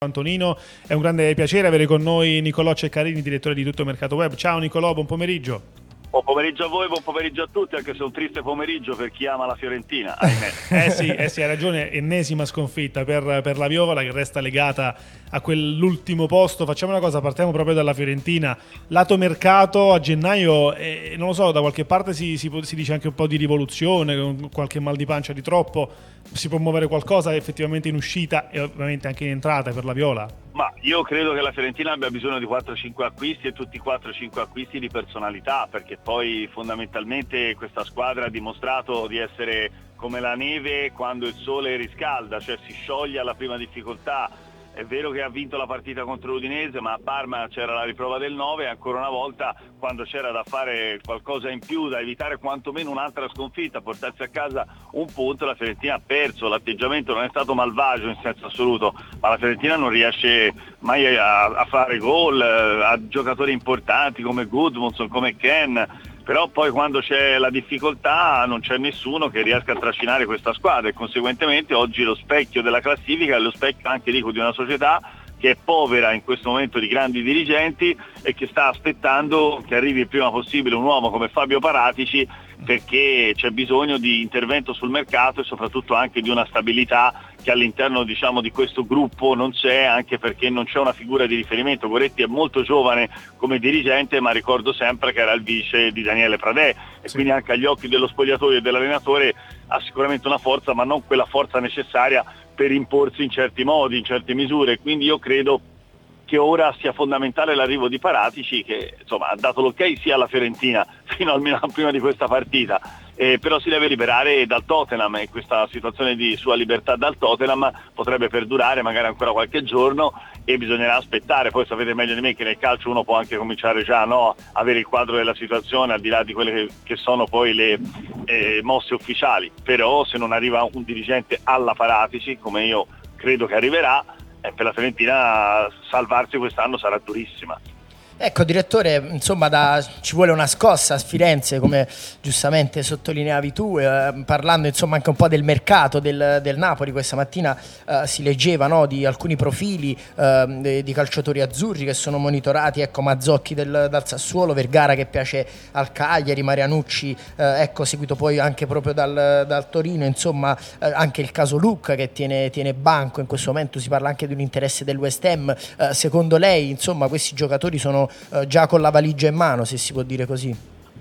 Antonino, è un grande piacere avere con noi Nicolò Ceccarini, direttore di Tutto Mercato Web. Ciao Nicolò, buon pomeriggio. Buon pomeriggio a voi, buon pomeriggio a tutti, anche se è un triste pomeriggio per chi ama la Fiorentina, ahimè. Sì, hai ragione, ennesima sconfitta per la Viola che resta legata a quell'ultimo posto. Facciamo una cosa, partiamo proprio dalla Fiorentina. Lato mercato, a gennaio, non lo so, da qualche parte si dice anche un po' di rivoluzione, con qualche mal di pancia di troppo. Si può muovere qualcosa effettivamente in uscita e ovviamente anche in entrata per la Viola? Ma io credo che la Fiorentina abbia bisogno di 4-5 acquisti e tutti 4-5 acquisti di personalità, perché poi fondamentalmente questa squadra ha dimostrato di essere come la neve quando il sole riscalda, cioè si scioglie alla prima difficoltà. È vero che ha vinto la partita contro l'Udinese, ma a Parma c'era la riprova del 9 e ancora una volta quando c'era da fare qualcosa in più, da evitare quantomeno un'altra sconfitta, portarsi a casa un punto, la Fiorentina ha perso. L'atteggiamento non è stato malvagio in senso assoluto, ma la Fiorentina non riesce mai a fare gol, a giocatori importanti come Gudmundsson, come Ken. Però poi quando c'è la difficoltà non c'è nessuno che riesca a trascinare questa squadra e conseguentemente oggi lo specchio della classifica è lo specchio anche di una società che è povera in questo momento di grandi dirigenti e che sta aspettando che arrivi il prima possibile un uomo come Fabio Paratici, perché c'è bisogno di intervento sul mercato e soprattutto anche di una stabilità che all'interno di questo gruppo non c'è, anche perché non c'è una figura di riferimento. Goretti è molto giovane come dirigente, ma ricordo sempre che era il vice di Daniele Pradè e quindi anche agli occhi dello spogliatoio e dell'allenatore ha sicuramente una forza, ma non quella forza necessaria per imporsi in certi modi, in certe misure. Quindi io credo che ora sia fondamentale l'arrivo di Paratici, che insomma ha dato l'ok sia alla Fiorentina fino almeno prima di questa partita, però si deve liberare dal Tottenham e questa situazione di sua libertà dal Tottenham potrebbe perdurare magari ancora qualche giorno e bisognerà aspettare. Poi sapete meglio di me che nel calcio uno può anche cominciare già avere il quadro della situazione al di là di quelle che sono poi le mosse ufficiali, però se non arriva un dirigente alla Paratici, come io credo che arriverà, per la Fiorentina salvarsi quest'anno sarà durissima. Ecco direttore, insomma ci vuole una scossa a Firenze, come giustamente sottolineavi tu, parlando insomma anche un po' del mercato del Napoli. Questa mattina si leggeva di alcuni profili di calciatori azzurri che sono monitorati, ecco Mazzocchi dal Sassuolo, Vergara che piace al Cagliari, Marianucci seguito poi anche proprio dal Torino, insomma anche il caso Lucca che tiene banco in questo momento. Si parla anche di un interesse del West Ham. Secondo lei insomma questi giocatori sono già con la valigia in mano, se si può dire così?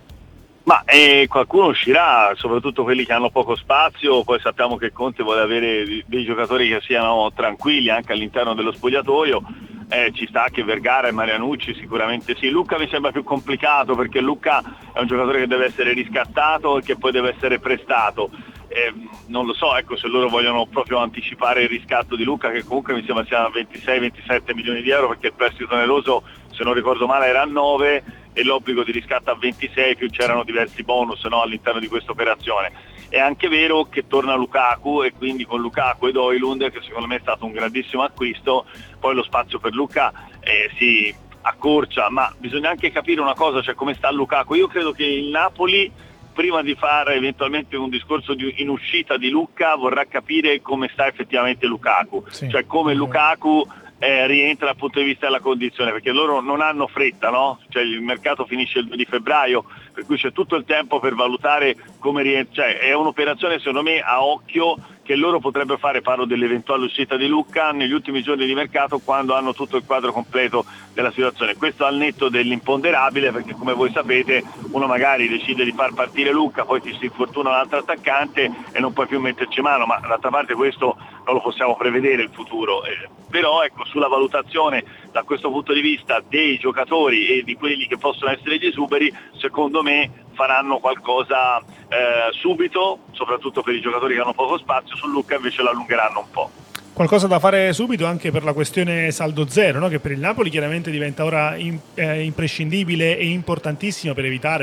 Ma qualcuno uscirà, soprattutto quelli che hanno poco spazio. Poi sappiamo che Conte vuole avere dei giocatori che siano tranquilli anche all'interno dello spogliatoio. Ci sta che Vergara e Marianucci sicuramente sì. Lucca mi sembra più complicato perché Lucca è un giocatore che deve essere riscattato e che poi deve essere prestato. Non lo so, ecco, se loro vogliono proprio anticipare il riscatto di Lucca, che comunque mi sembra sia 26-27 milioni di euro, perché il prestito oneroso, se non ricordo male, era a 9 e l'obbligo di riscatto a 26, più c'erano diversi bonus all'interno di questa operazione. È anche vero che torna Lukaku e quindi con Lukaku ed Højlund, che secondo me è stato un grandissimo acquisto, poi lo spazio per Lucca si accorcia, ma bisogna anche capire una cosa, cioè come sta Lukaku. Io credo che il Napoli, prima di fare eventualmente un discorso in uscita di Lucca, vorrà capire come sta effettivamente Lukaku, cioè come Lukaku rientra dal punto di vista della condizione, perché loro non hanno fretta, cioè il mercato finisce il 2 di febbraio, per cui c'è tutto il tempo per valutare come rientra. Cioè è un'operazione secondo me a occhio che loro potrebbero fare, parlo dell'eventuale uscita di Lucca negli ultimi giorni di mercato, quando hanno tutto il quadro completo della situazione. Questo al netto dell'imponderabile, perché come voi sapete uno magari decide di far partire Lucca, poi ti si infortuna un altro attaccante e non puoi più metterci mano, ma d'altra parte questo non lo possiamo prevedere il futuro. Però ecco, sulla valutazione da questo punto di vista dei giocatori e di quelli che possono essere gli esuberi, secondo me faranno qualcosa subito, soprattutto per i giocatori che hanno poco spazio. Su Lucca invece lo allungheranno un po'. Qualcosa da fare subito anche per la questione saldo zero, che per il Napoli chiaramente diventa ora imprescindibile e importantissimo per evitare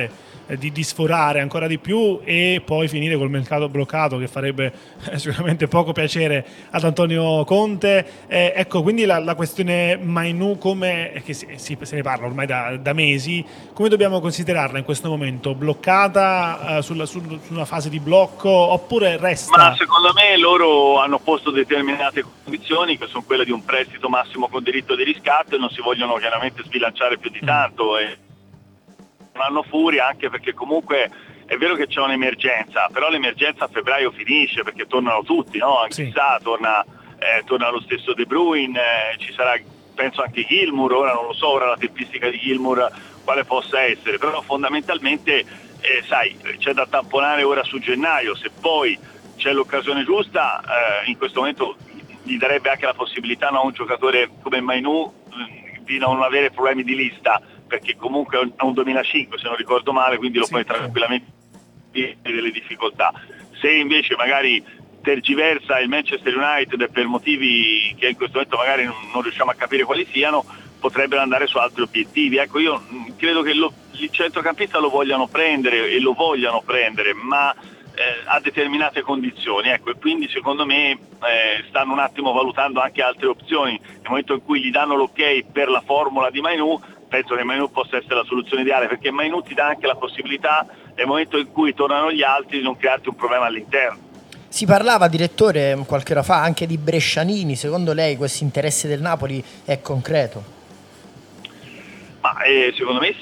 di sforare ancora di più e poi finire col mercato bloccato, che farebbe sicuramente poco piacere ad Antonio Conte. Ecco, quindi la questione Mainou, come che se ne parla ormai da mesi, come dobbiamo considerarla in questo momento? Bloccata su una fase di blocco oppure resta? Ma secondo me loro hanno posto determinate condizioni, che sono quelle di un prestito massimo con diritto di riscatto, e non si vogliono chiaramente sbilanciare più di tanto, e non hanno furia, anche perché comunque è vero che c'è un'emergenza, però l'emergenza a febbraio finisce, perché tornano tutti, no? Anche Sì. torna lo stesso De Bruyne, ci sarà penso anche Gilmour, ora non lo so, ora la tempistica di Gilmour quale possa essere, però fondamentalmente sai, c'è da tamponare ora su gennaio. Se poi c'è l'occasione giusta, in questo momento gli darebbe anche la possibilità a un giocatore come Mainou di non avere problemi di lista, perché comunque è un 2005 se non ricordo male, quindi lo puoi tranquillamente delle difficoltà. Se invece magari tergiversa il Manchester United per motivi che in questo momento magari non riusciamo a capire quali siano, potrebbero andare su altri obiettivi. Ecco, io credo che il centrocampista lo vogliano prendere e lo vogliano prendere, ma a determinate condizioni, ecco, e quindi secondo me stanno un attimo valutando anche altre opzioni. Nel momento in cui gli danno l'ok per la formula di Mainou, penso che Mainou possa essere la soluzione ideale, perché Mainou ti dà anche la possibilità, nel momento in cui tornano gli altri, di non crearti un problema all'interno. Si parlava, direttore, qualche ora fa anche di Brescianini. Secondo lei questo interesse del Napoli è concreto? Ma secondo me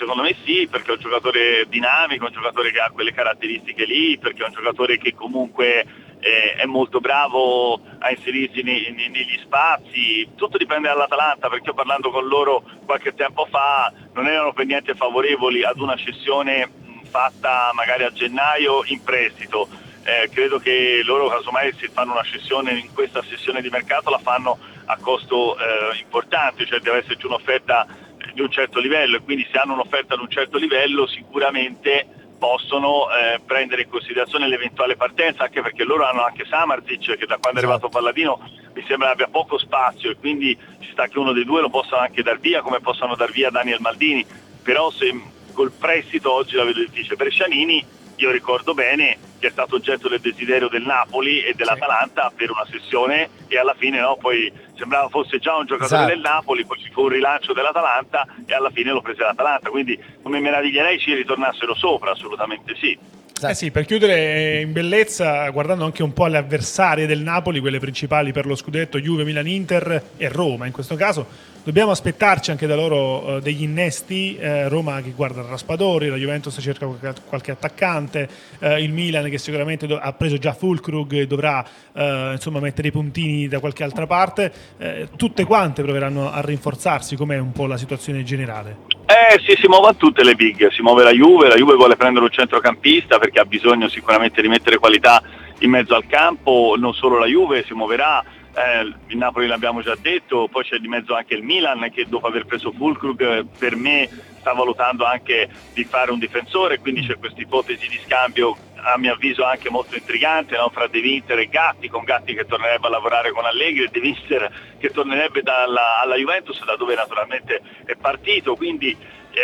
sì, perché è un giocatore dinamico, un giocatore che ha quelle caratteristiche lì, perché è un giocatore che comunque è molto bravo a inserirsi negli spazi. Tutto dipende dall'Atalanta, perché io parlando con loro qualche tempo fa non erano per niente favorevoli ad una cessione fatta magari a gennaio in prestito. Credo che loro casomai se fanno una cessione in questa sessione di mercato la fanno a costo importante, cioè deve esserci un'offerta di un certo livello, e quindi se hanno un'offerta di un certo livello sicuramente possono prendere in considerazione l'eventuale partenza, anche perché loro hanno anche Samardzic, che da quando è arrivato Palladino mi sembra abbia poco spazio, e quindi ci sta che uno dei due lo possano anche dar via, come possono dar via Daniel Maldini. Però se col prestito oggi la vedo difficile. Brescianini io ricordo bene che è stato oggetto del desiderio del Napoli e dell'Atalanta per una sessione, e alla fine poi sembrava fosse già un giocatore del Napoli, poi ci fu un rilancio dell'Atalanta e alla fine lo prese l'Atalanta, quindi non mi meraviglierei ci ritornassero sopra, assolutamente sì. Sì, per chiudere in bellezza, guardando anche un po' alle avversarie del Napoli, quelle principali per lo scudetto, Juve, Milan, Inter e Roma in questo caso, dobbiamo aspettarci anche da loro degli innesti. Roma che guarda il Raspadori, la Juventus cerca qualche attaccante, il Milan che sicuramente ha preso già Füllkrug e dovrà mettere i puntini da qualche altra parte. Tutte quante proveranno a rinforzarsi, com'è un po' la situazione generale? Sì, si muovono tutte le big, si muove la Juve vuole prendere un centrocampista perché ha bisogno sicuramente di mettere qualità in mezzo al campo. Non solo la Juve si muoverà, il Napoli l'abbiamo già detto, poi c'è di mezzo anche il Milan che dopo aver preso Füllkrug per me sta valutando anche di fare un difensore, quindi c'è questa ipotesi di scambio a mio avviso anche molto intrigante, no? Fra De Winter e Gatti, con Gatti che tornerebbe a lavorare con Allegri e De Winter che tornerebbe alla Juventus, da dove naturalmente è partito, quindi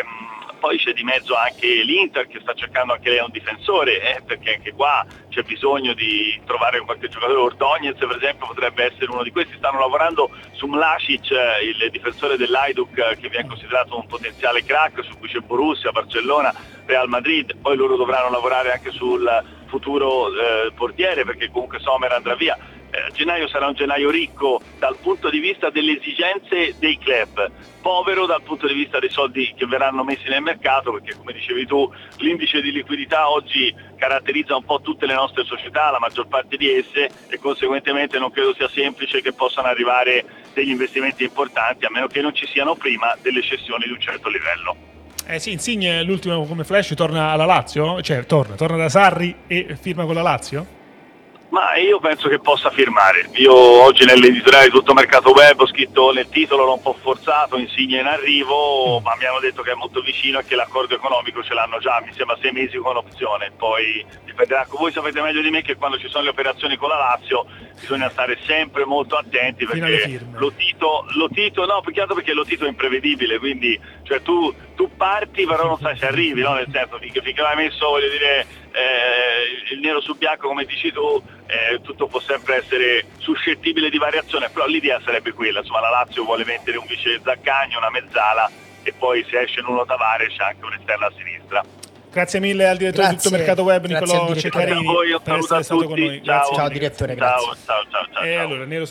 poi c'è di mezzo anche l'Inter che sta cercando anche lei un difensore, perché anche qua c'è bisogno di trovare qualche giocatore. Ordóñez per esempio potrebbe essere uno di questi. Stanno lavorando su Mlasic, il difensore dell'Hajduk, che viene considerato un potenziale crack, su cui c'è Borussia, Barcellona, Real Madrid. Poi loro dovranno lavorare anche sul futuro portiere, perché comunque Sommer andrà via. Gennaio sarà un gennaio ricco dal punto di vista delle esigenze dei club, povero dal punto di vista dei soldi che verranno messi nel mercato, perché come dicevi tu l'indice di liquidità oggi caratterizza un po' tutte le nostre società, la maggior parte di esse, e conseguentemente non credo sia semplice che possano arrivare degli investimenti importanti, a meno che non ci siano prima delle cessioni di un certo livello. Sì, Insigne l'ultimo come flash torna alla Lazio? Cioè torna da Sarri e firma con la Lazio? Ma io penso che possa firmare. Io oggi nell'editoriale di Tutto Mercato Web ho scritto nel titolo, l'ho un po' forzato, Insigne in arrivo, ma mi hanno detto che è molto vicino e che l'accordo economico ce l'hanno già, mi sembra 6 mesi con opzione. Poi dipenderà, voi sapete meglio di me che quando ci sono le operazioni con la Lazio bisogna stare sempre molto attenti, perché lo Tito no, più che altro perché lo Tito è imprevedibile, quindi cioè tu tu parti però non sai se arrivi, no? Nel senso, finché non hai messo, voglio dire, il nero su bianco come dici tu, tutto può sempre essere suscettibile di variazione, però l'idea sarebbe quella, insomma la Lazio vuole mettere un vice Zaccagni, una mezzala, e poi se esce Nuno Tavares c'è anche un esterno a sinistra. Grazie mille al direttore di Tutto Mercato Web, Nicolò Ceccarini, per essere stato con noi. Ciao, ciao direttore, grazie. Ciao. E allora, Nero